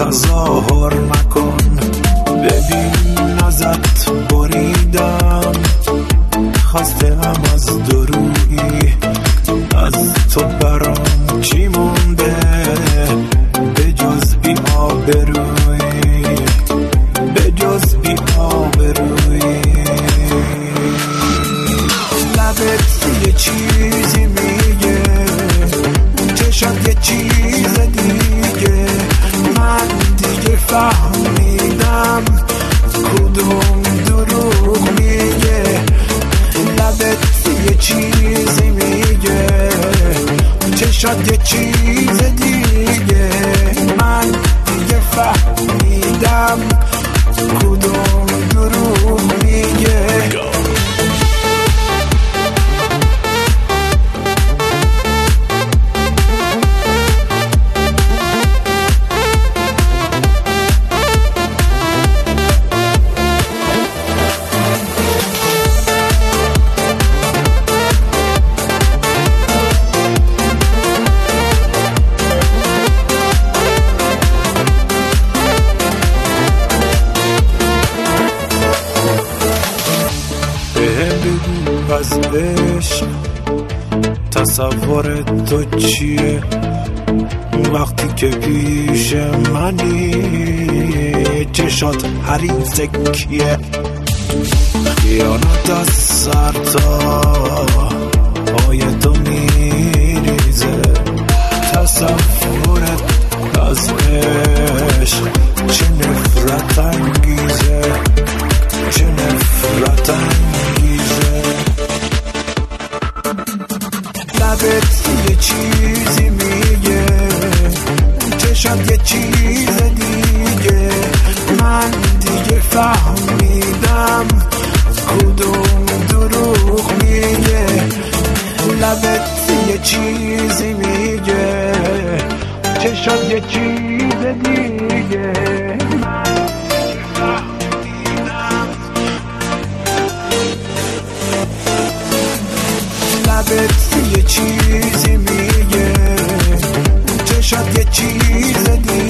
تظاهر نکن، ببین ازت بریدم، خواستم از دورویی، از تو برام چی مونده به جز بی آبرویی، به جز بی آبرویی. لبت یه چیزی میگه، چشات یه چیز دیگه، من دیگه فهمیدم کدوم دروغ میگه. لبت یه چیزی میگه، چشات یه چیز دیگه، من دیگه فهمیدم کدوم دروغ میگه. از عشق تصور تو چیه وقتی که پیش منی؟ چشات حریف کیه؟ خیانت از سر تا پای تو میریزه، تصورت از عشق چه نفرت انگیزه، چه نفرت انگیزه. لبت یه چیزی میگه، چشات یه چیز دیگه، من دیگه فهمیدم کدوم دروغ میگه. لبت یه چیزی میگه، چشات یه چیز دیگه، من دیگه فهمیدم. لبت یه چیزی میگه، چشات یه چیز دیگه،